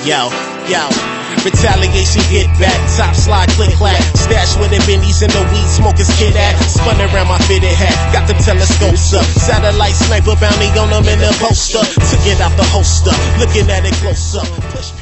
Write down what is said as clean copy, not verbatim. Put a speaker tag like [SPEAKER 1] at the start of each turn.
[SPEAKER 1] yo. Retaliation, get back, top slide, click clack. Stash with the bennies and the weed smokers kid at. Spun around my fitted hat, got the telescopes up. Satellite sniper bounty on them in the poster. Took it out the holster, looking at it close up. Push